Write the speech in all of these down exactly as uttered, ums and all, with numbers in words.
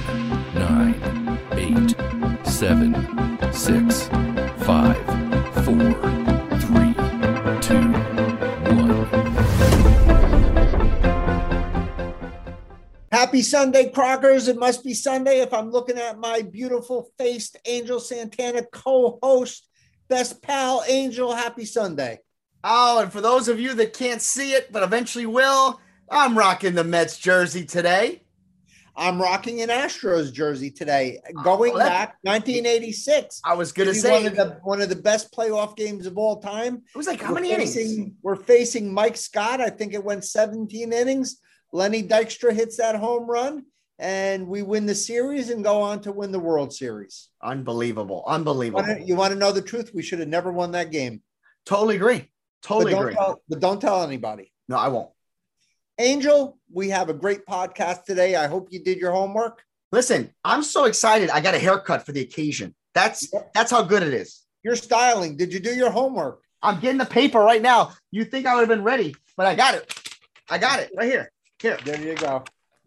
nine, eight, seven, six, five, four, three, two, one. Happy Sunday, Crockers. It must be Sunday if I'm looking at my beautiful faced Angel Santana co-host, best pal, Angel. Happy Sunday. Oh, and for those of you that can't see it, but eventually will, I'm rocking the Mets jersey today. I'm rocking an Astros jersey today, going oh, back nineteen eighty-six. I was going to say one of, the, one of the best playoff games of all time. It was like how we're many facing, innings? We're facing Mike Scott. I think it went seventeen innings. Lenny Dykstra hits that home run, and we win the series and go on to win the World Series. Unbelievable. Unbelievable. You want to, you want to know the truth? We should have never won that game. Totally agree. Totally but agree. Tell, but don't tell anybody. No, I won't. Angel, we have a great podcast today. I hope you did your homework. Listen, I'm so excited. I got a haircut for the occasion. That's that's how good it is. You're styling. Did you do your homework? I'm getting the paper right now. You think I would have been ready, but I got it. I got it right here. Here. There you go.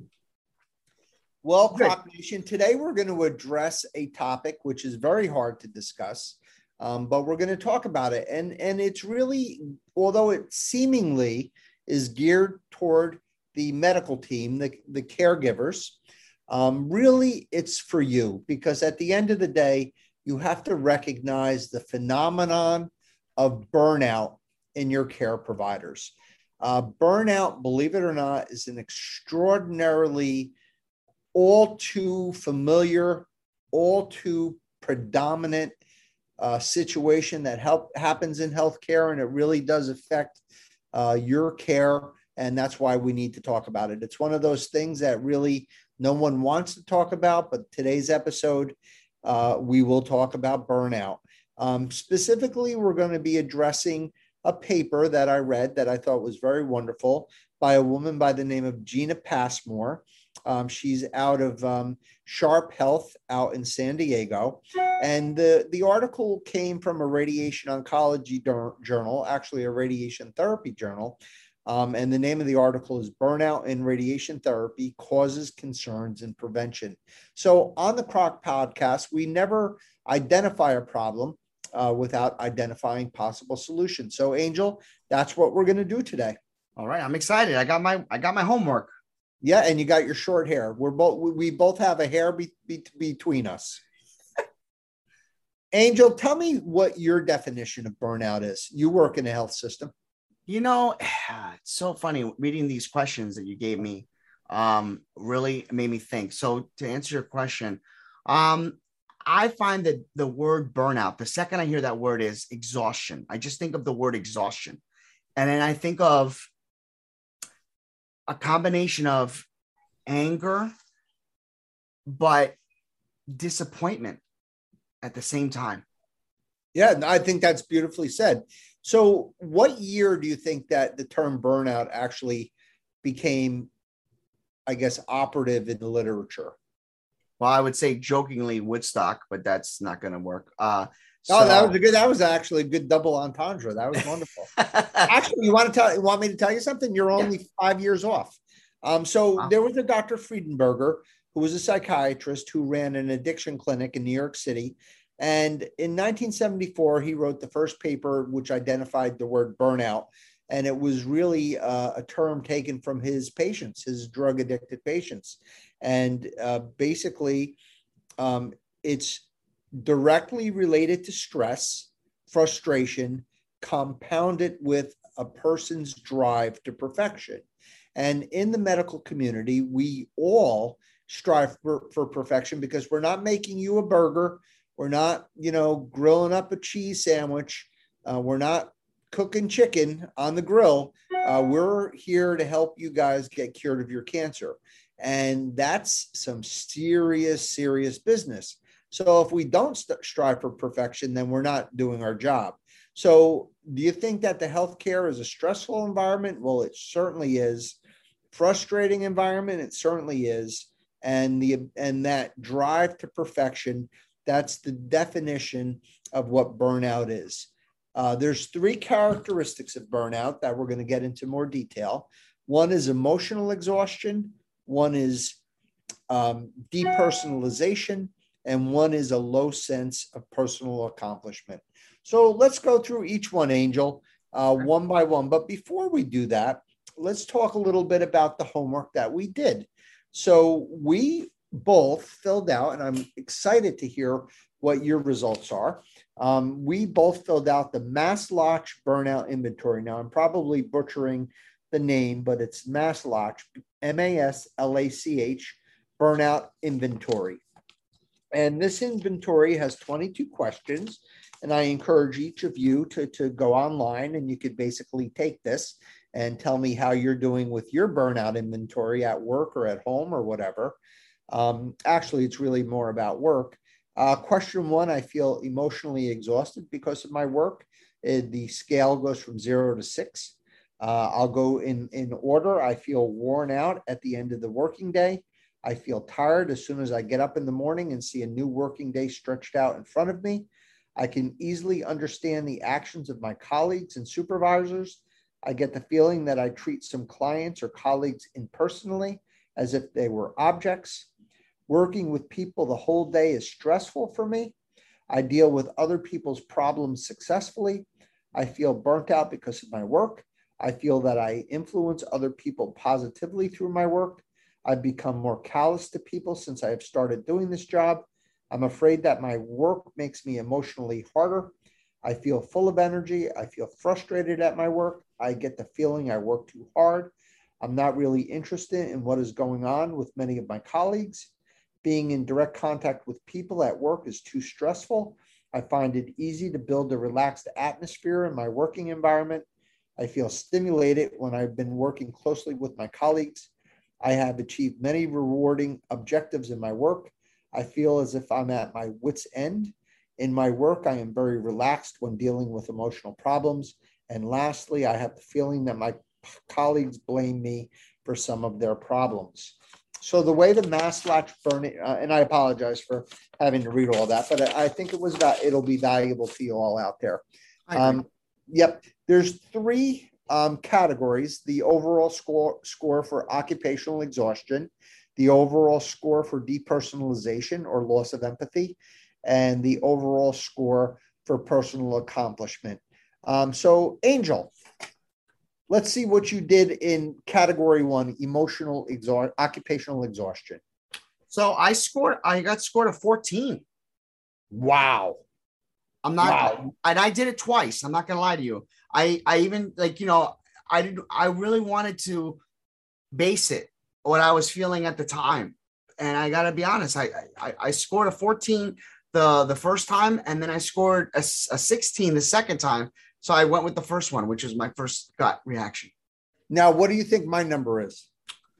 Well, Croc Nation, today we're going to address a topic which is very hard to discuss, um, but we're going to talk about it. And, and it's really, although it seemingly is geared toward the medical team, the, the caregivers, um, really it's for you, because at the end of the day, you have to recognize the phenomenon of burnout in your care providers. Uh, burnout, believe it or not, is an extraordinarily all too familiar, all too predominant uh, situation that help happens in healthcare, and it really does affect uh, your care, and that's why we need to talk about it. It's one of those things that really no one wants to talk about, but today's episode, uh, we will talk about burnout. Um, specifically, we're going to be addressing a paper that I read that I thought was very wonderful by a woman by the name of Gina Passmore. Um, she's out of um, Sharp Health out in San Diego. And the, the article came from a radiation oncology journal, actually a radiation therapy journal. Um, and the name of the article is Burnout in Radiation Therapy Causes, Concerns, and Prevention. So on the Croc podcast, we never identify a problem Uh, without identifying possible solutions. So, Angel, that's what we're going to do today. All right, I'm excited. I got my I got my homework. Yeah, and you got your short hair. We're both we both have a hair be, be, between us. Angel, tell me what your definition of burnout is. You work in the health system. You know, it's so funny reading these questions that you gave me. Um, really made me think. So, to answer your question, um. I find that the word burnout, the second I hear that word is exhaustion. I just think of the word exhaustion. And then I think of a combination of anger, but disappointment at the same time. Yeah, I think that's beautifully said. So what year do you think that the term burnout actually became, I guess, operative in the literature? Well, I would say jokingly Woodstock, but that's not going to work. Uh, so, oh, that was a good. That was actually a good double entendre. That was wonderful. Actually, you want to tell? You want me to tell you something? You're only yeah. five years off. Um, so wow. There was a Doctor Friedenberger who was a psychiatrist who ran an addiction clinic in New York City, and in nineteen seventy-four he wrote the first paper which identified the word burnout, and it was really uh, a term taken from his patients, his drug addicted patients. And uh, basically, um, it's directly related to stress, frustration, compounded with a person's drive to perfection. And in the medical community, we all strive for, for perfection because we're not making you a burger. We're not, you know, grilling up a cheese sandwich. Uh, we're not cooking chicken on the grill. Uh, we're here to help you guys get cured of your cancer. And that's some serious, serious business. So if we don't st- strive for perfection, then we're not doing our job. So do you think that the healthcare is a stressful environment? Well, it certainly is. Frustrating environment, it certainly is. And the and that drive to perfection, that's the definition of what burnout is. Uh, there's three characteristics of burnout that we're going to get into more detail. One is emotional exhaustion. One is um, depersonalization, and one is a low sense of personal accomplishment. So let's go through each one, Angel, uh, one by one. But before we do that, let's talk a little bit about the homework that we did. So we both filled out, and I'm excited to hear what your results are. Um, we both filled out the Maslach Burnout Inventory. Now, I'm probably butchering the name, but it's Maslach, M A S L A C H, Burnout Inventory. And this inventory has twenty-two questions, and I encourage each of you to, to go online, and you could basically take this and tell me how you're doing with your burnout inventory at work or at home or whatever. Um, actually, it's really more about work. Uh, question one, I feel emotionally exhausted because of my work. Uh, the scale goes from zero to six. Uh, I'll go in, in order. I feel worn out at the end of the working day. I feel tired as soon as I get up in the morning and see a new working day stretched out in front of me. I can easily understand the actions of my colleagues and supervisors. I get the feeling that I treat some clients or colleagues impersonally as if they were objects. Working with people the whole day is stressful for me. I deal with other people's problems successfully. I feel burnt out because of my work. I feel that I influence other people positively through my work. I've become more callous to people since I have started doing this job. I'm afraid that my work makes me emotionally harder. I feel full of energy. I feel frustrated at my work. I get the feeling I work too hard. I'm not really interested in what is going on with many of my colleagues. Being in direct contact with people at work is too stressful. I find it easy to build a relaxed atmosphere in my working environment. I feel stimulated when I've been working closely with my colleagues. I have achieved many rewarding objectives in my work. I feel as if I'm at my wit's end. In my work, I am very relaxed when dealing with emotional problems. And lastly, I have the feeling that my colleagues blame me for some of their problems. So the way the Maslach burning, uh, and I apologize for having to read all that, but I think it was about, it'll be valuable to you all out there. Um, yep. There's three um, categories: the overall score, score for occupational exhaustion, the overall score for depersonalization or loss of empathy, and the overall score for personal accomplishment. Um, so Angel, let's see what you did in category one, emotional exhaustion, occupational exhaustion. So I scored, I got scored a fourteen. Wow. I'm not, wow. and I did it twice. I'm not going to lie to you. I, I even like, you know, I did, I really wanted to base it what I was feeling at the time. And I got to be honest, I, I, I scored a fourteen the, the first time, and then I scored a, a sixteen the second time. So I went with the first one, which was my first gut reaction. Now, what do you think my number is?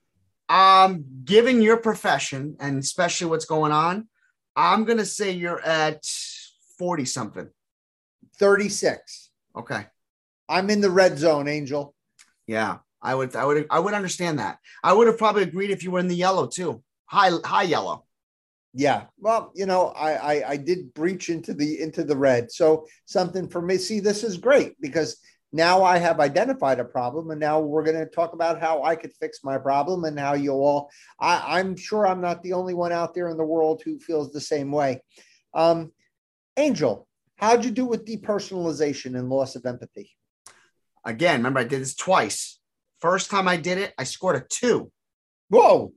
Um, given your profession and especially what's going on, I'm going to say you're at forty something. thirty-six. Okay. I'm in the red zone, Angel. Yeah, I would, I would, I would understand that. I would have probably agreed if you were in the yellow too. High, high yellow. Yeah. Well, you know, I, I, I did breach into the, into the red. So something for me, see, this is great because now I have identified a problem, and now we're going to talk about how I could fix my problem and how you all, I, I'm sure I'm not the only one out there in the world who feels the same way. Um, Angel, how'd you do with depersonalization and loss of empathy? Again, remember I did this twice. First time I did it, I scored a two. Whoa.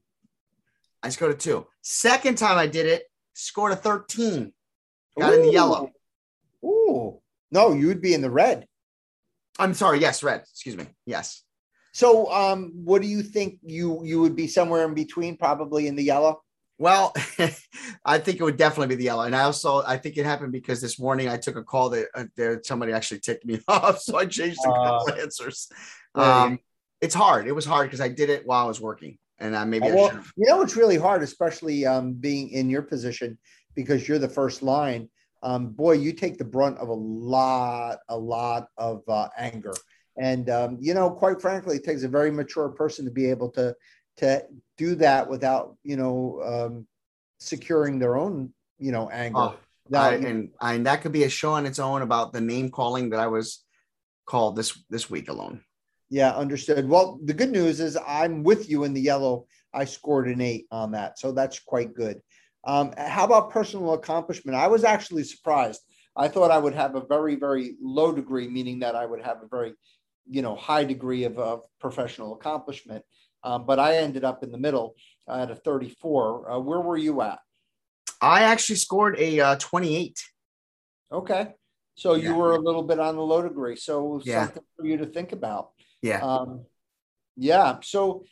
I scored a two. Second time I did it, scored a thirteen. Got Ooh. in the yellow. Ooh. No, you would be in the red. I'm sorry. Yes, red. Excuse me. Yes. So um, what do you think you, you would be somewhere in between, probably in the yellow? Well, I think it would definitely be the yellow. And I also, I think it happened because this morning I took a call that uh, there somebody actually ticked me off. So I changed a couple uh, answers. Um, it's hard. It was hard because I did it while I was working. And I maybe well, I should. You know, it's really hard, especially um, being in your position because you're the first line. Um, boy, you take the brunt of a lot, a lot of uh, anger. And, um, you know, quite frankly, it takes a very mature person to be able to to do that without, you know, um, securing their own, you know, anger. Oh, without, I, and, and that could be a show on its own about the name calling that I was called this, this week alone. Yeah, understood. Well, the good news is I'm with you in the yellow. I scored an eight on that. So that's quite good. Um, how about personal accomplishment? I was actually surprised. I thought I would have a very, very low degree, meaning that I would have a very, you know, high degree of, of professional accomplishment. Um, but I ended up in the middle uh, at a thirty-four. Uh, where were you at? I actually scored a uh, twenty-eight. Okay. So Yeah. you were a little bit on the low degree. So Yeah. something for you to think about. Yeah. Um, yeah. So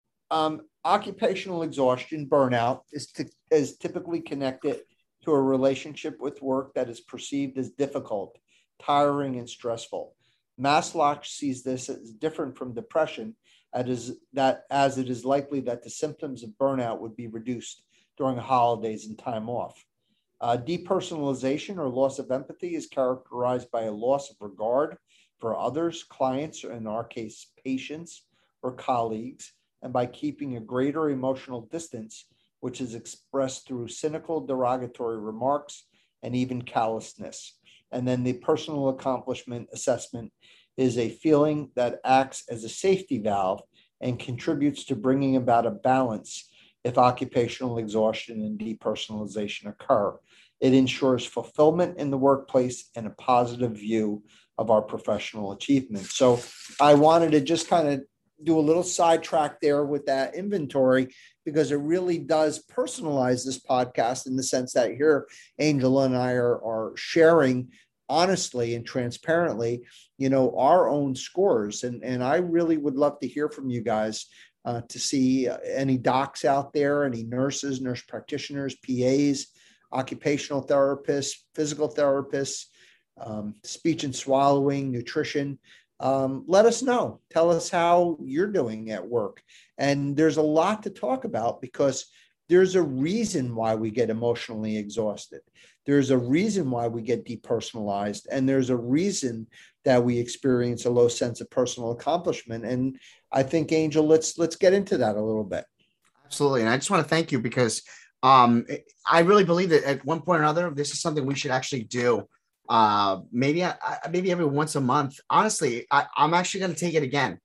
um, occupational exhaustion, burnout is, t- is typically connected to a relationship with work that is perceived as difficult, tiring, and stressful. Maslow sees this as different from depression, as, that, as it is likely that the symptoms of burnout would be reduced during holidays and time off. Uh, depersonalization or loss of empathy is characterized by a loss of regard for others, clients, or in our case, patients or colleagues, and by keeping a greater emotional distance, which is expressed through cynical, derogatory remarks and even callousness. And then the personal accomplishment assessment is a feeling that acts as a safety valve and contributes to bringing about a balance if occupational exhaustion and depersonalization occur. It ensures fulfillment in the workplace and a positive view of our professional achievement. So I wanted to just kind of do a little sidetrack there with that inventory, because it really does personalize this podcast in the sense that here, Angela and I are, are sharing honestly and transparently, you know, our own scores. And, and I really would love to hear from you guys uh, to see uh, any docs out there, any nurses, nurse practitioners, P As, occupational therapists, physical therapists, um, speech and swallowing, nutrition. Um, let us know. Tell us how you're doing at work. And there's a lot to talk about, because there's a reason why we get emotionally exhausted. There's a reason why we get depersonalized. And there's a reason that we experience a low sense of personal accomplishment. And I think, Angel, let's let's get into that a little bit. Absolutely. And I just want to thank you, because um, I really believe that at one point or another, this is something we should actually do. Uh, maybe, I, maybe every once a month. Honestly, I, I'm actually going to take it again,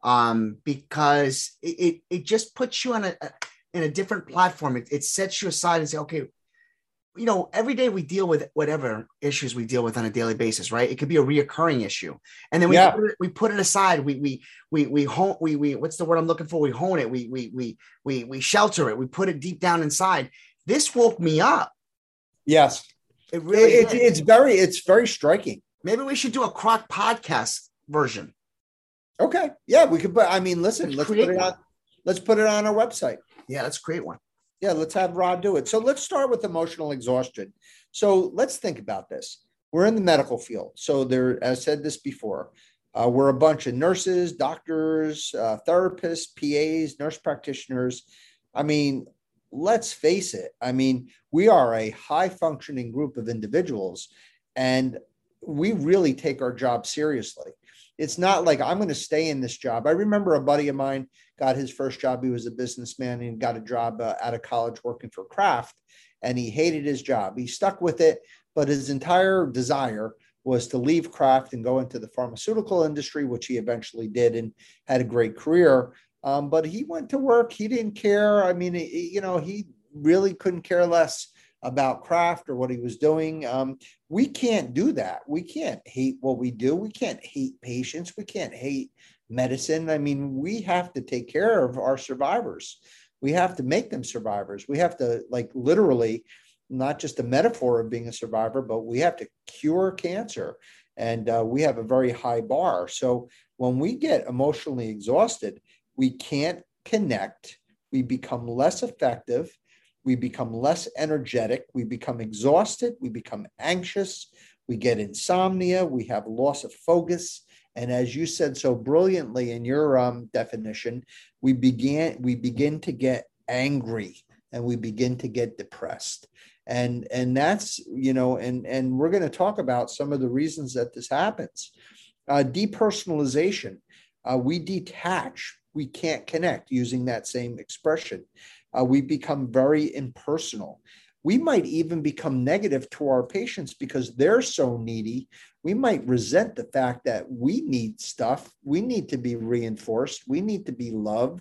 um, because it, it, it just puts you on a, a in a different platform. It, it sets you aside and say, okay, you know, every day we deal with whatever issues we deal with on a daily basis, right? It could be a reoccurring issue, and then we Yeah. put it, we put it aside. We we we we hone we we what's the word I'm looking for? We hone it. We we we we we shelter it. We put it deep down inside. This woke me up. Yes. It really It, did. it's very, it's very striking. Maybe we should do a Croc podcast version. Okay. Yeah, we could put, I mean, listen, Let's let's, create put it one. on, let's put it on our website. Yeah, let's create one. Yeah, let's have Rod do it. So let's start with emotional exhaustion. So let's think about this. We're in the medical field. So there, as I said this before, uh, we're a bunch of nurses, doctors, uh, therapists, P As, nurse practitioners. I mean, let's face it. I mean, we are a high functioning group of individuals, and we really take our job seriously. It's not like I'm going to stay in this job. I remember a buddy of mine got his first job. He was a businessman and got a job uh, out of college working for Kraft, and he hated his job. He stuck with it, but his entire desire was to leave Kraft and go into the pharmaceutical industry, which he eventually did and had a great career. Um, but he went to work. He didn't care. I mean, he, you know, he really couldn't care less about Kraft or what he was doing. Um, we can't do that. We can't hate what we do. We can't hate patients. We can't hate medicine. I mean, we have to take care of our survivors. We have to make them survivors. We have to, like, literally, not just a metaphor of being a survivor, but we have to cure cancer. And uh, we have a very high bar. So when we get emotionally exhausted, we can't connect. We become less effective. We become less energetic. We become exhausted. We become anxious. We get insomnia. We have loss of focus. And as you said so brilliantly in your um, definition, we began we begin to get angry, and we begin to get depressed. And, and that's, you know, and, and we're going to talk about some of the reasons that this happens. Uh, depersonalization. Uh, we detach. We can't connect, using that same expression. Uh, we become very impersonal. We might even become negative to our patients because they're so needy. We might resent the fact that we need stuff. We need to be reinforced. We need to be loved.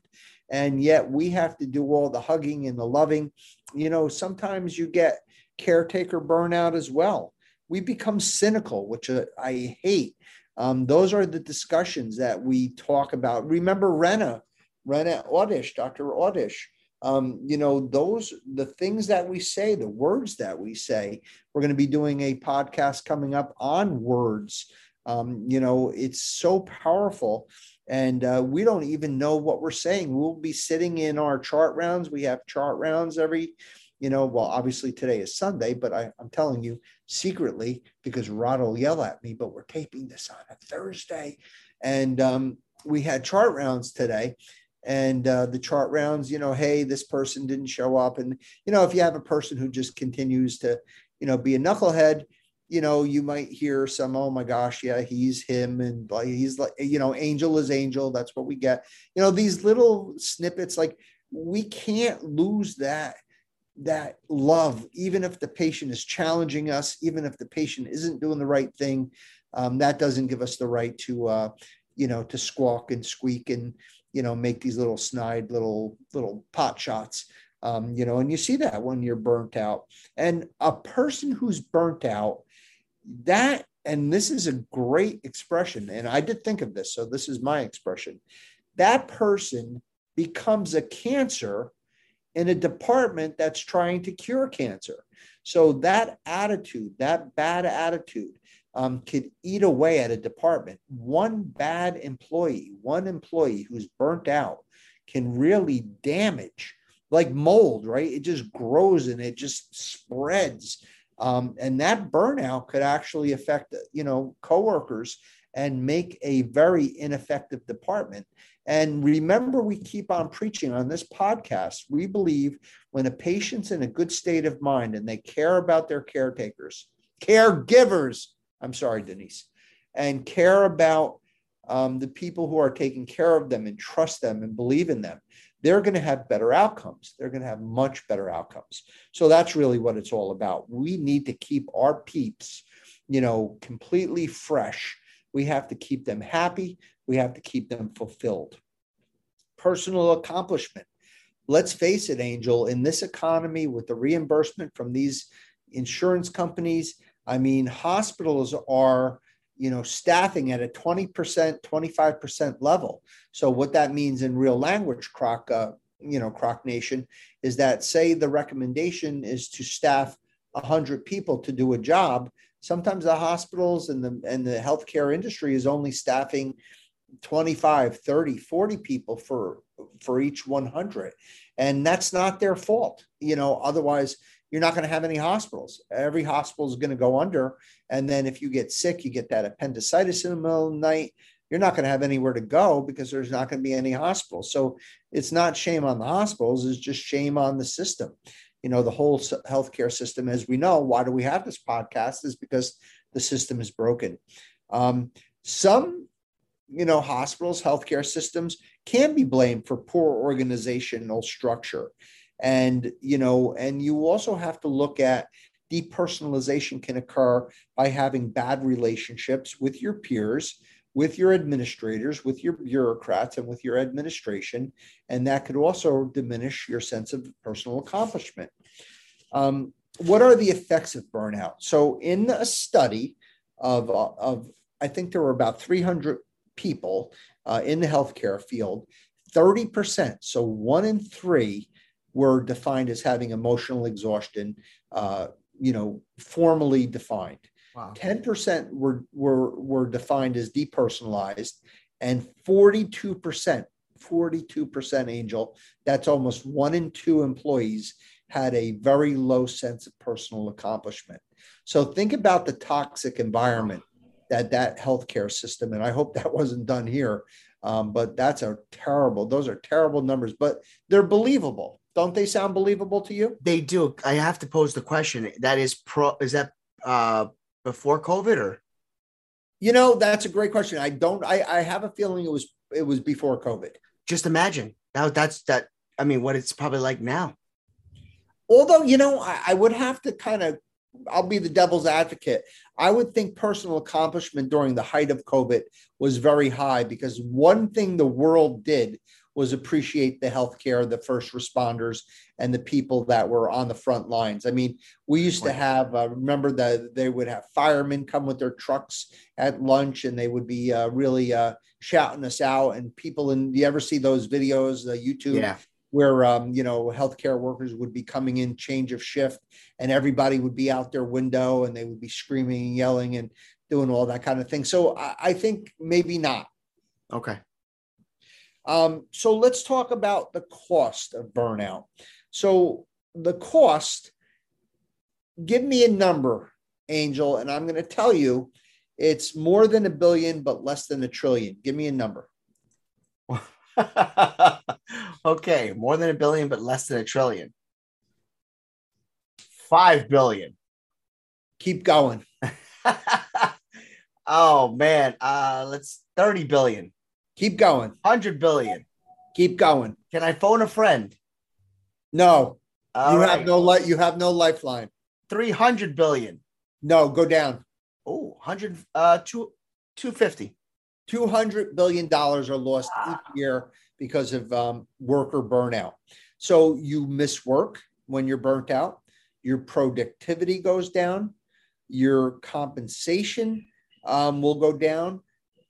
And yet we have to do all the hugging and the loving. You know, sometimes you get caretaker burnout as well. We become cynical, which uh, I hate. Um, those are the discussions that we talk about. Remember Rena, Rena Audish, Doctor Audish. Um, you know, those, the things that we say, the words that we say. We're going to be doing a podcast coming up on words. Um, you know, it's so powerful. And uh, we don't even know what we're saying. We'll be sitting in our chart rounds. We have chart rounds every, you know, well, obviously today is Sunday, but I, I'm telling you secretly, because Rod will yell at me, but we're taping this on a Thursday. And um, we had chart rounds today. And uh, the chart rounds, you know, hey, this person didn't show up. And, you know, if you have a person who just continues to, you know, be a knucklehead, you know, you might hear some, oh my gosh, yeah, he's him. And like, he's like, you know, angel is angel. That's what we get. You know, these little snippets, like we can't lose that, that love, even if the patient is challenging us, even if the patient isn't doing the right thing. Um, that doesn't give us the right to, uh, you know, to squawk and squeak and, you know, make these little snide little, little pot shots, um, you know, and you see that when you're burnt out. And a person who's burnt out, that, and this is a great expression, and I did think of this, so this is my expression, that person becomes a cancer in a department that's trying to cure cancer. So that attitude, that bad attitude, Um, could eat away at a department. One bad employee, one employee who's burnt out can really damage, like mold, right? It just grows and it just spreads. Um, and that burnout could actually affect, you know, coworkers and make a very ineffective department. And remember, we keep on preaching on this podcast. We believe when a patient's in a good state of mind and they care about their caretakers, caregivers, I'm sorry, Denise, and care about um, the people who are taking care of them and trust them and believe in them, they're going to have better outcomes. They're going to have much better outcomes. So that's really what it's all about. We need to keep our peeps, you know, completely fresh. We have to keep them happy. We have to keep them fulfilled. Personal accomplishment. Let's face it, Angel, in this economy with the reimbursement from these insurance companies, I mean, hospitals are, you know, staffing at a twenty percent, twenty-five percent level. So what that means in real language, Croc, uh, you know, Croc Nation, is that say the recommendation is to staff one hundred people to do a job. Sometimes the hospitals and the, and the healthcare industry is only staffing twenty-five, thirty, forty people for, for each one hundred. And that's not their fault. You know, otherwise, you're not going to have any hospitals. Every hospital is going to go under. And then if you get sick, you get that appendicitis in the middle of the night, you're not going to have anywhere to go because there's not going to be any hospitals. So it's not shame on the hospitals, it's just shame on the system. You know, the whole healthcare system, as we know, why do we have this podcast is because the system is broken. Um, some, you know, hospitals, healthcare systems can be blamed for poor organizational structure. And, you know, and you also have to look at depersonalization can occur by having bad relationships with your peers, with your administrators, with your bureaucrats, and with your administration. And that could also diminish your sense of personal accomplishment. Um, what are the effects of burnout? So in a study of, of I think there were about three hundred people uh, in the healthcare field, thirty percent, so one in three, were defined as having emotional exhaustion, uh, you know, formally defined. Wow. ten percent were, were, were defined as depersonalized, and forty-two percent, forty-two percent, Angel, that's almost one in two employees had a very low sense of personal accomplishment. So think about the toxic environment that that healthcare system, and I hope that wasn't done here, um, but that's a terrible, those are terrible numbers, but they're believable. Don't they sound believable to you? They do. I have to pose the question. That is pro. Is that uh, before COVID or? You know, that's a great question. I don't. I, I have a feeling it was it was before COVID. Just imagine now. That's that. I mean, what it's probably like now. Although, you know, I, I would have to kind of. I'll be the devil's advocate. I would think personal accomplishment during the height of COVID was very high because one thing the world did was appreciate the healthcare, the first responders, and the people that were on the front lines. I mean, we used to have, uh, remember that they would have firemen come with their trucks at lunch, and they would be uh, really uh, shouting us out. And people in, you ever see those videos, uh, YouTube, Yeah. where, um, you know, healthcare workers would be coming in change of shift, and everybody would be out their window and they would be screaming and yelling and doing all that kind of thing. So I, I think maybe not. Okay. Um, so let's talk about the cost of burnout. So the cost, give me a number, Angel, and I'm going to tell you it's more than a billion, but less than a trillion. Give me a number. Okay, more than a billion, but less than a trillion. Five billion. Keep going. Oh man, uh, let's thirty billion. Keep going. Hundred billion. Keep going. Can I phone a friend? No. All you right. have no light. You have no lifeline. Three hundred billion. No, go down. Oh, hundred. Uh, two, two fifty. two hundred billion dollars are lost each year because of um, worker burnout. So you miss work when you're burnt out. Your productivity goes down. Your compensation um, will go down.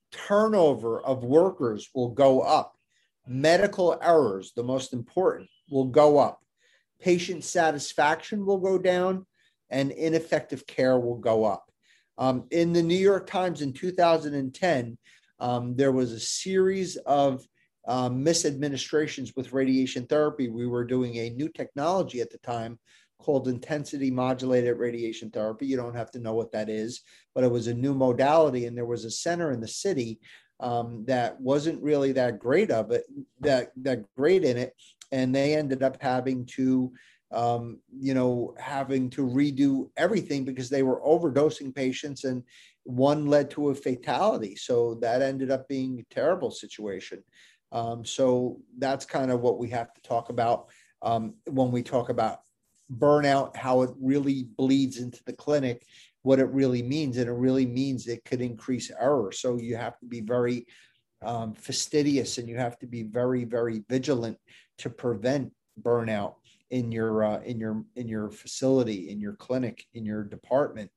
Turnover of workers will go up. Medical errors, the most important, will go up. Patient satisfaction will go down, and ineffective care will go up. Um, in the New York Times in two thousand ten, um, there was a series of um, misadministrations with radiation therapy. We were doing a new technology at the time called intensity modulated radiation therapy. You don't have to know what that is, but it was a new modality. And there was a center in the city um, that wasn't really that great of it, that, that great in it. And they ended up having to, um, you know, having to redo everything because they were overdosing patients, and one led to a fatality. So that ended up being a terrible situation. Um, so that's kind of what we have to talk about um, when we talk about burnout, how it really bleeds into the clinic, what it really means. And it really means it could increase error. So you have to be very um, fastidious, and you have to be very, very vigilant to prevent burnout in your uh, in your in your facility, in your clinic, in your department.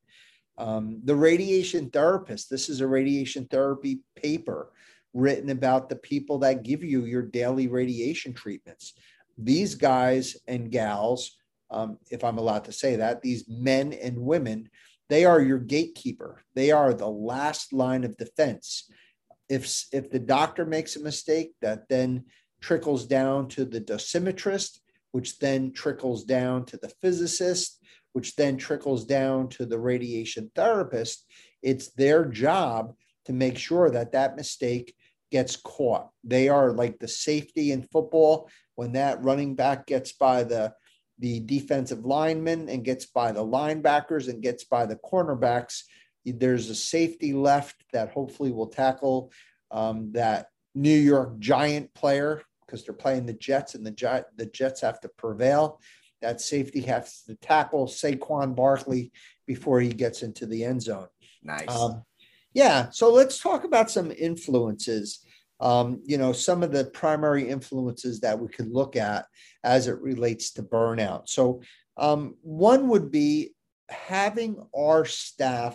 Um, the radiation therapist, this is a radiation therapy paper written about the people that give you your daily radiation treatments. These guys and gals, um, if I'm allowed to say that, these men and women, they are your gatekeeper. They are the last line of defense. If, if the doctor makes a mistake, that then trickles down to the dosimetrist, which then trickles down to the physicist, which then trickles down to the radiation therapist. It's their job to make sure that that mistake gets caught. They are like the safety in football. When that running back gets by the, the defensive lineman and gets by the linebackers and gets by the cornerbacks, there's a safety left that hopefully will tackle um, that New York Giant player, because they're playing the Jets, and the, Gi- the Jets have to prevail. That safety has to tackle Saquon Barkley before he gets into the end zone. Nice. Um, yeah. So let's talk about some influences. Um, you know, some of the primary influences that we could look at as it relates to burnout. So um, one would be having our staff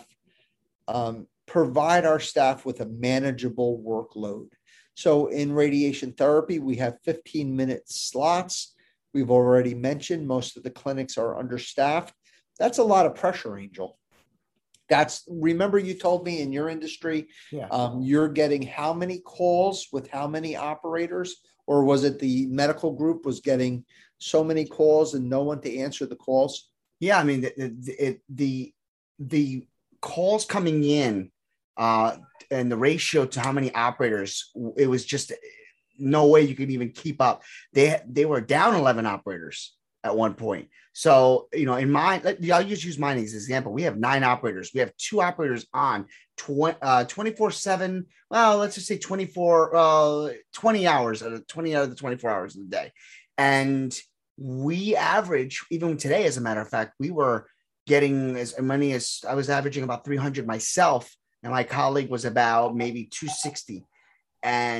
um, provide our staff with a manageable workload. So in radiation therapy, we have fifteen minute slots. We've already mentioned most of the clinics are understaffed. That's a lot of pressure, Angel. That's, remember you told me in your industry, Yeah. um, you're getting how many calls with how many operators? Or was it the medical group was getting so many calls and no one to answer the calls? Yeah, I mean, the the the, the calls coming in uh, and the ratio to how many operators, it was just no way you could even keep up. They they were down eleven operators at one point. So, you know, in mine, I'll just use mine as an example. We have nine operators. We have two operators on twenty-four seven. Well, let's just say twenty-four, uh, twenty hours, out of twenty out of the twenty-four hours of the day. And we average, even today, as a matter of fact, we were getting as many as, I was averaging about three hundred myself, and my colleague was about maybe two sixty. And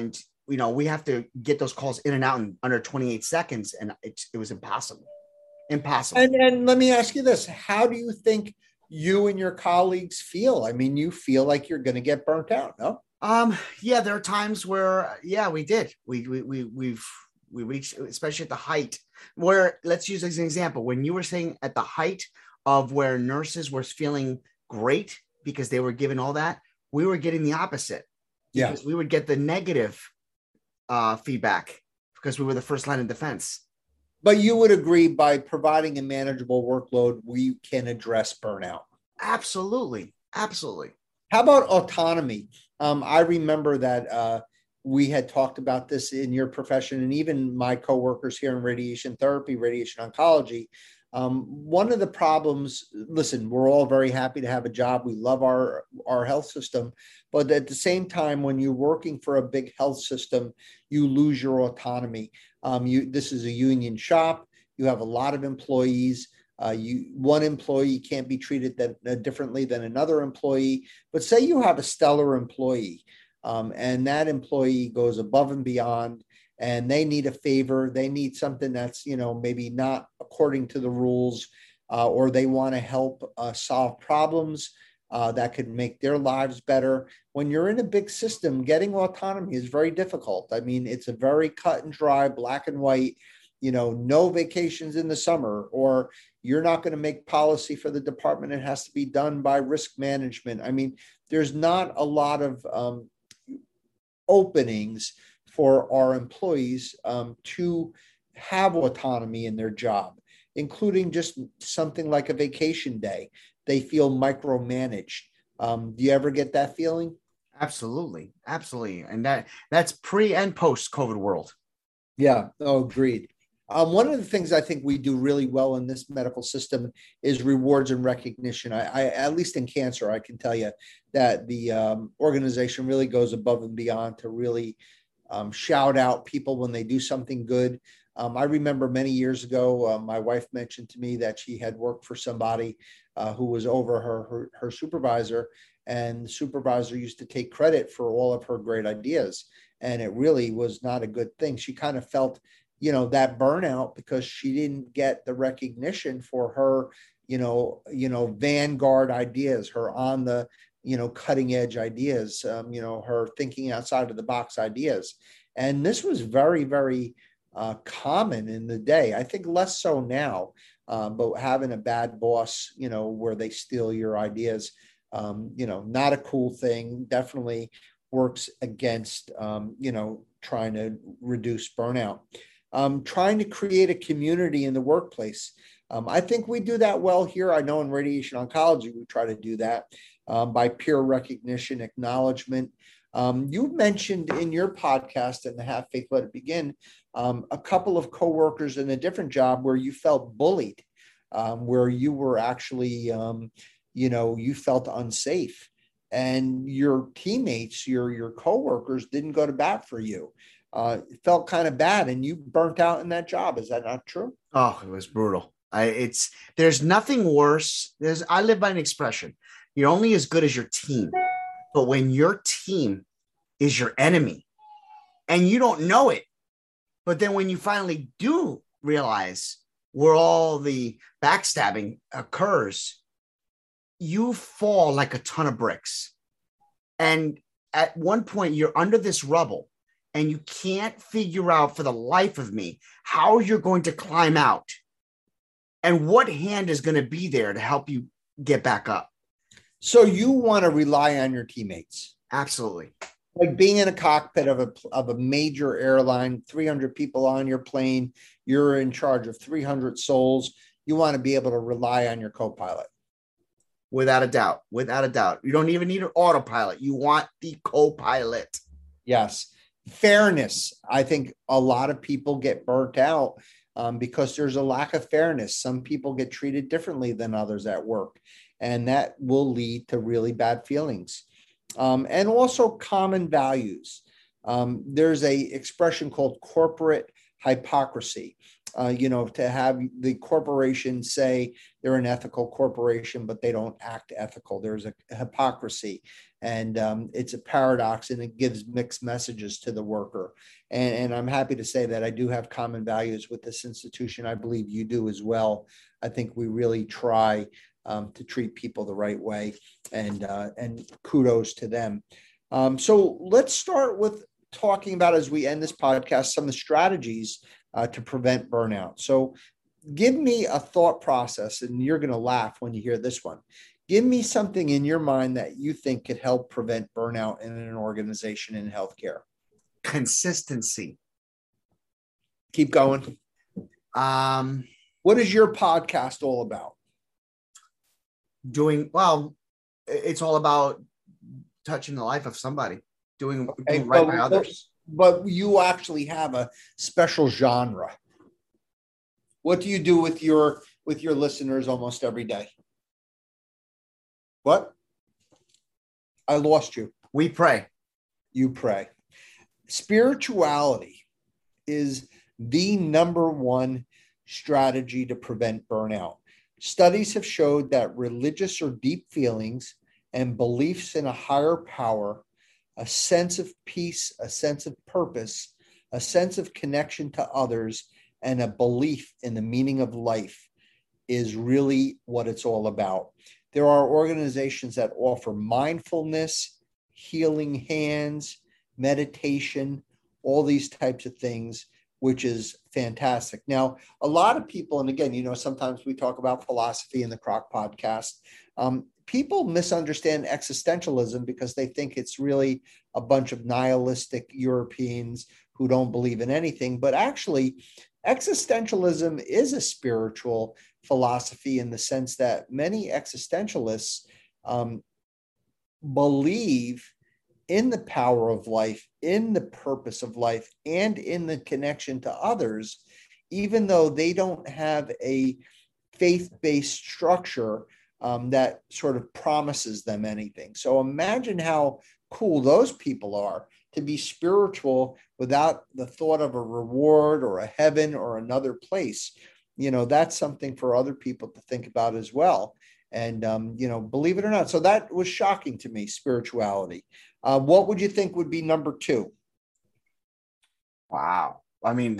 you know, we have to get those calls in and out in under twenty-eight seconds. And it, it was impossible. Impossible. And, and let me ask you this. How do you think you and your colleagues feel? I mean, you feel like you're going to get burnt out, no? Um, yeah, there are times where, yeah, we did. We, we, we, we've, we reached, especially at the height where, let's use as an example, when you were saying at the height of where nurses were feeling great because they were given all that, we were getting the opposite. Yeah. We would get the negative uh, feedback because we were the first line of defense. But you would agree by providing a manageable workload, we can address burnout. Absolutely. Absolutely. How about autonomy? Um, I remember that uh, we had talked about this in your profession and even my coworkers here in radiation therapy, radiation oncology. Um, one of the problems, listen, we're all very happy to have a job. We love our, our health system. But at the same time, when you're working for a big health system, you lose your autonomy. Um, you, this is a union shop. You have a lot of employees. Uh, you, one employee can't be treated that, uh, differently than another employee. But say you have a stellar employee um, and that employee goes above and beyond and they need a favor. They need something that's, you know, maybe not according to the rules uh, or they want to help uh, solve problems uh, that could make their lives better. When you're in a big system, getting autonomy is very difficult. I mean, it's a very cut and dry, black and white, you know, no vacations in the summer, or you're not going to make policy for the department. It has to be done by risk management. I mean, there's not a lot of um, openings for our employees um, to have autonomy in their job, including just something like a vacation day. They feel micromanaged. Um, do you ever get that feeling? Absolutely. Absolutely. And that that's pre and post COVID world. Yeah. Oh, agreed. Um, one of the things I think we do really well in this medical system is rewards and recognition. I, I at least in cancer, I can tell you that the um, organization really goes above and beyond to really um, shout out people when they do something good. Um, I remember many years ago, uh, my wife mentioned to me that she had worked for somebody uh, who was over her, her, her supervisor, and the supervisor used to take credit for all of her great ideas. And it really was not a good thing. She kind of felt, you know, that burnout because she didn't get the recognition for her, you know, you know, vanguard ideas, her on the, you know, cutting edge ideas, um, you know, her thinking outside of the box ideas. And this was very, very uh, common in the day. I think less so now, um, but having a bad boss, you know, where they steal your ideas, um, you know, not a cool thing. Definitely works against, um, you know, trying to reduce burnout. Um, trying to create a community in the workplace. Um, I think we do that well here. I know in radiation oncology, we try to do that um, by peer recognition, acknowledgement. Um, you mentioned in your podcast, and the Have Faith, Let It Begin, um, a couple of coworkers in a different job where you felt bullied, um, where you were actually, um, you know, you felt unsafe. And your teammates, your, your coworkers didn't go to bat for you. Uh, it felt kind of bad and you burnt out in that job. Is that not true? Oh, it was brutal. I, it's there's nothing worse. There's I live by an expression. You're only as good as your team. But when your team is your enemy and you don't know it, but then when you finally do realize where all the backstabbing occurs, you fall like a ton of bricks. And at one point you're under this rubble. And you can't figure out for the life of me how you're going to climb out and what hand is going to be there to help you get back up. So you want to rely on your teammates. Absolutely. Like being in a cockpit of a, of a major airline, three hundred people on your plane, you're in charge of three hundred souls. You want to be able to rely on your co-pilot. Without a doubt. Without a doubt. You don't even need an autopilot. You want the co-pilot. Yes. Fairness. I think a lot of people get burnt out um, because there's a lack of fairness. Some people get treated differently than others at work, and that will lead to really bad feelings. Um, and also common values. Um, there's a expression called corporate hypocrisy. Uh, you know, to have the corporation say they're an ethical corporation, but they don't act ethical. There's a hypocrisy, and um, it's a paradox, and it gives mixed messages to the worker. And, and I'm happy to say that I do have common values with this institution. I believe you do as well. I think we really try um, to treat people the right way, and uh, and kudos to them. Um, so let's start with talking about, as we end this podcast, some of the strategies uh, to prevent burnout. So give me a thought process, and you're going to laugh when you hear this one. Give me something in your mind that you think could help prevent burnout in an organization in healthcare. Consistency. Keep going. Um, what is your podcast all about? Doing, well, it's all about touching the life of somebody, doing, Okay, doing right but, by others. But you actually have a special genre. What do you do with your with your listeners almost every day? What? I lost you. We pray. You pray. Spirituality is the number one strategy to prevent burnout. Studies have showed that religious or deep feelings and beliefs in a higher power, a sense of peace, a sense of purpose, a sense of connection to others, and a belief in the meaning of life is really what it's all about. There are organizations that offer mindfulness, healing hands, meditation, all these types of things, which is fantastic. Now, a lot of people, and again, you know, sometimes we talk about philosophy in the Kroc podcast. Um, people misunderstand existentialism because they think it's really a bunch of nihilistic Europeans who don't believe in anything. But actually, existentialism is a spiritual philosophy in the sense that many existentialists um, believe in the power of life, in the purpose of life, and in the connection to others, even though they don't have a faith-based structure um, that sort of promises them anything. So imagine how cool those people are to be spiritual without the thought of a reward or a heaven or another place. You know, that's something for other people to think about as well. And, um, you know, believe it or not. So that was shocking to me, spirituality. Uh, what would you think would be number two? Wow. I mean,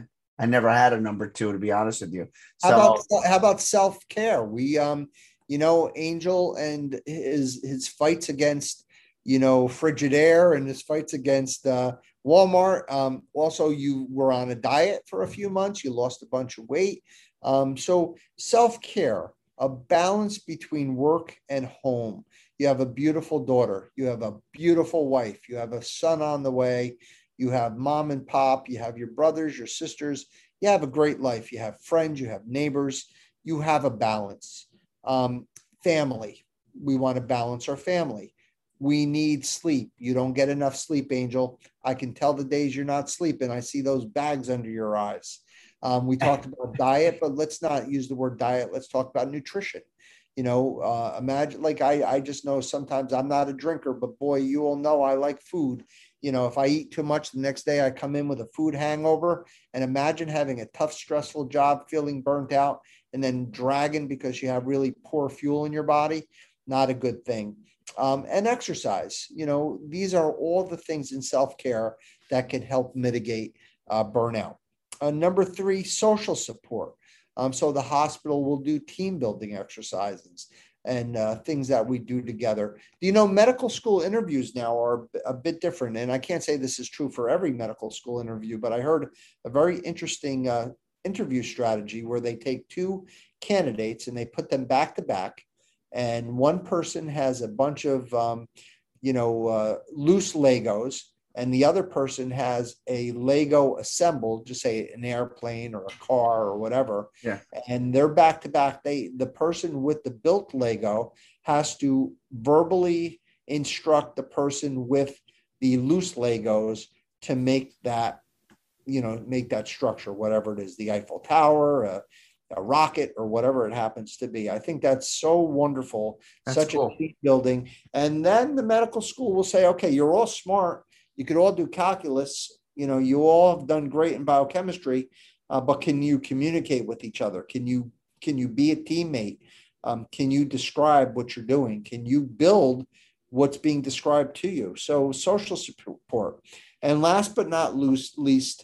I never had a number two, to be honest with you. So, How about, how about self-care? We, um, you know, Angel and his, his fights against, you know, Frigidaire and his fights against uh, Walmart. Um, also, you were on a diet for a few months. You lost a bunch of weight. Um, so self-care, a balance between work and home. You have a beautiful daughter. You have a beautiful wife. You have a son on the way. You have mom and pop. You have your brothers, your sisters. You have a great life. You have friends. You have neighbors. You have a balance. Um, family. We want to balance our family. We need sleep. You don't get enough sleep, Angel. I can tell the days you're not sleeping. I see those bags under your eyes. Um, we talked about diet, but let's not use the word diet. Let's talk about nutrition. You know, uh, imagine like I, I just know sometimes I'm not a drinker, but boy, you all know I like food. You know, if I eat too much, the next day I come in with a food hangover. And imagine having a tough, stressful job, feeling burnt out, and then dragging because you have really poor fuel in your body. Not a good thing. Um, and exercise. You know, these are all the things in self-care that can help mitigate uh, burnout. Uh, number three, social support. Um, so the hospital will do team building exercises and uh, things that we do together. You know, medical school interviews now are a bit different. And I can't say this is true for every medical school interview, but I heard a very interesting uh, interview strategy where they take two candidates and they put them back to back. And one person has a bunch of, um, you know, uh, loose Legos, and the other person has a Lego assembled, just say an airplane or a car or whatever. Yeah. And they're back to back. They, the person with the built Lego has to verbally instruct the person with the loose Legos to make that, you know, make that structure, whatever it is, the Eiffel Tower, a, a rocket, or whatever it happens to be. I think that's so wonderful. That's such cool. a team building. And then the medical school will say, okay, you're all smart. You could all do calculus. You know, you all have done great in biochemistry. uh, but can you communicate with each other? Can you can you be a teammate? Um, can you describe what you're doing? Can you build what's being described to you? So social support. And last but not least,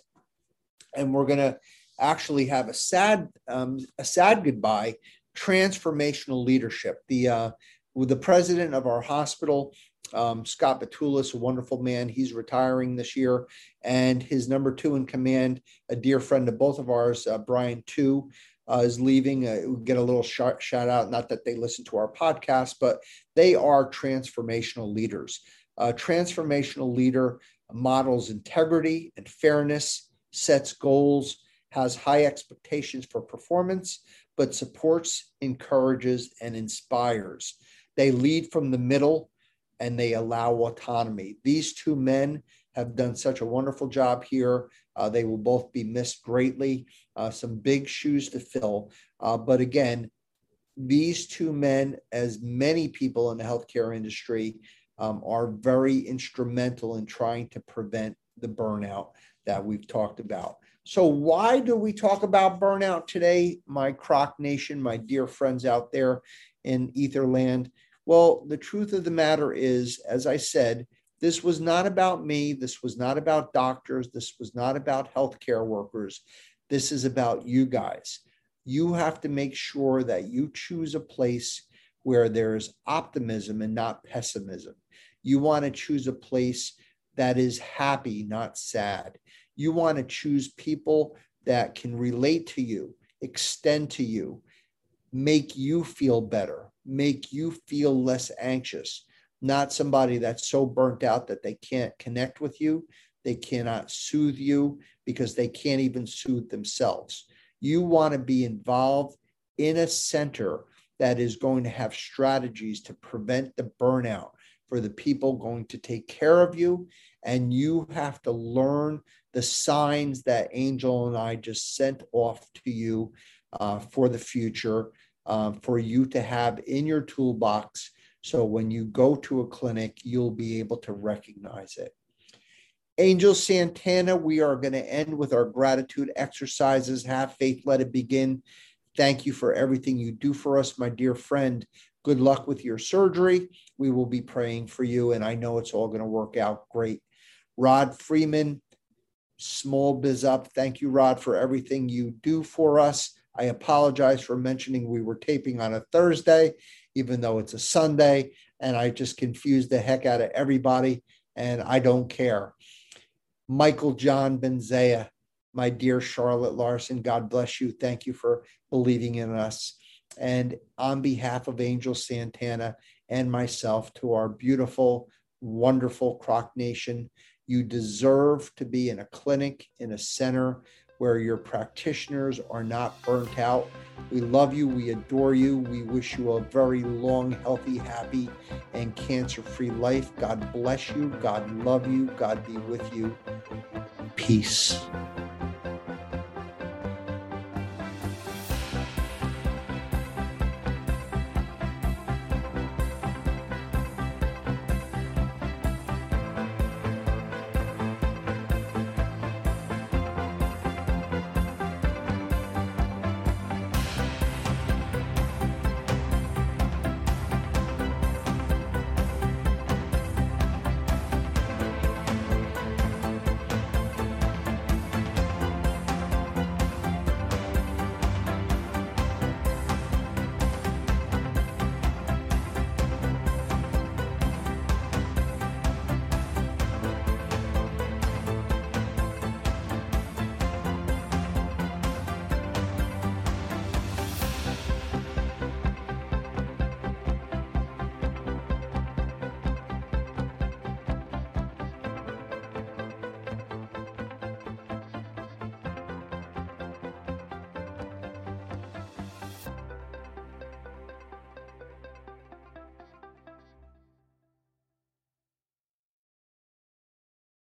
and we're going to actually have a sad um, a sad goodbye, transformational leadership. The uh, with the president of our hospital, um, Scott Batulis, a wonderful man, he's retiring this year, and his number two in command, a dear friend of both of ours, uh, Brian Tu, uh, is leaving. Uh, we get a little shout, shout out, not that they listen to our podcast, but they are transformational leaders. A transformational leader models integrity and fairness, sets goals, has high expectations for performance, but supports, encourages, and inspires. They lead from the middle and they allow autonomy. These two men have done such a wonderful job here. Uh, they will both be missed greatly. Uh, some big shoes to fill. Uh, but again, these two men, as many people in the healthcare industry, um, are very instrumental in trying to prevent the burnout that we've talked about. So why do we talk about burnout today, my Croc Nation, my dear friends out there in Etherland? Well, the truth of the matter is, as I said, this was not about me. This was not about doctors. This was not about healthcare workers. This is about you guys. You have to make sure that you choose a place where there's optimism and not pessimism. You want to choose a place that is happy, not sad. You want to choose people that can relate to you, extend to you, make you feel better, make you feel less anxious, not somebody that's so burnt out that they can't connect with you, they cannot soothe you because they can't even soothe themselves. You want to be involved in a center that is going to have strategies to prevent the burnout for the people going to take care of you. And you have to learn the signs that Angel and I just sent off to you uh, for the future, uh, for you to have in your toolbox. So when you go to a clinic, you'll be able to recognize it. Angel Santana, we are going to end with our gratitude exercises. Have faith, let it begin. Thank you for everything you do for us, my dear friend. Good luck with your surgery. We will be praying for you, and I know it's all going to work out great. Rod Freeman, Small Biz Up. Thank you, Rod, for everything you do for us. I apologize for mentioning we were taping on a Thursday, even though it's a Sunday, and I just confused the heck out of everybody, and I don't care. Michael John Benzea, my dear Charlotte Larson, God bless you. Thank you for believing in us. And on behalf of Angel Santana and myself, to our beautiful, wonderful Croc Nation, you deserve to be in a clinic, in a center where your practitioners are not burnt out. We love you. We adore you. We wish you a very long, healthy, happy, and cancer-free life. God bless you. God love you. God be with you. Peace.